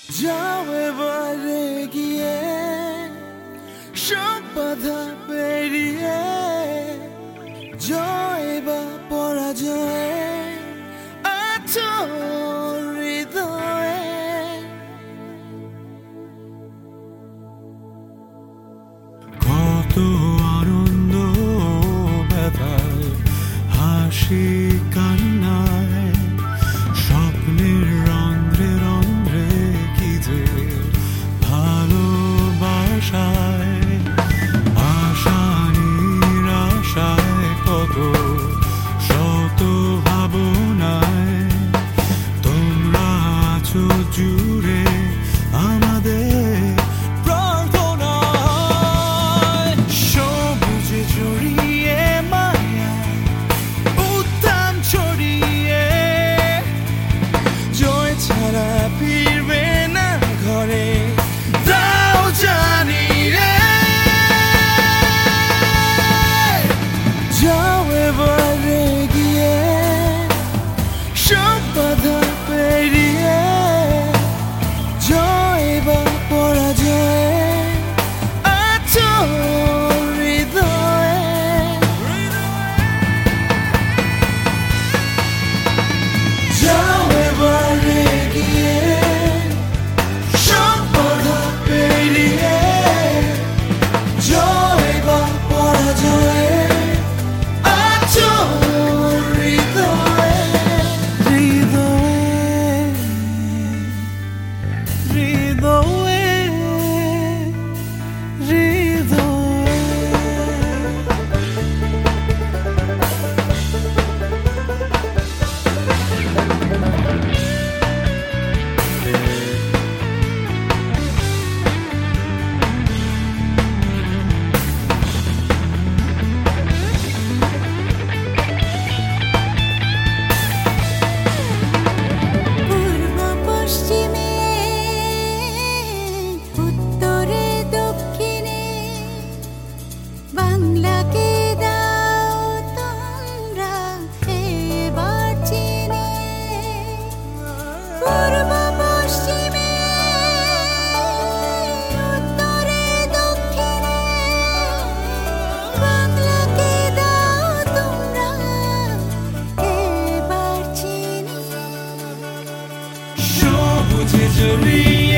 যাও এবারে গিয়ে সব বাধা পেরিয়ে, জয় বা পরাজয়ে আছো হৃদয়ে। কত আনন্দ ব্যথায়, হাসি কান্নায়, স্বপ্নের রন্ধ্রে রন্ধ্রে কি যে ভালোবাসায়, আশা নিরাশায়, কত শত ভাবনায় তোমরা আছো জুড়ে আমাদের প্রার্থনায়। সবুজে জড়িয়ে মায়া উত্থান ছড়িয়ে, জয় ছাড়া ফিরবে না ঘরে, তাও জানি রে। যাও এবারে গিয়ে সব বাধা পেরিয়ে, জয় বা পরাজয়ে আছো হৃদয়ে। যাও এবারে গিয়ে সব বাধা পেরিয়ে, জয় বা পরাজয়ে আছো হৃদয়ে। হৃদয়ে পূর্ব পশ্চিমে উত্তরে দক্ষিণে বাংলাকে দাও তোমরা এবার চিনে। পূর্ব পশ্চিমে উত্তরে দক্ষিণে বাংলাকে দাও তোমরা এবার চিনে। সবুজে জড়িয়ে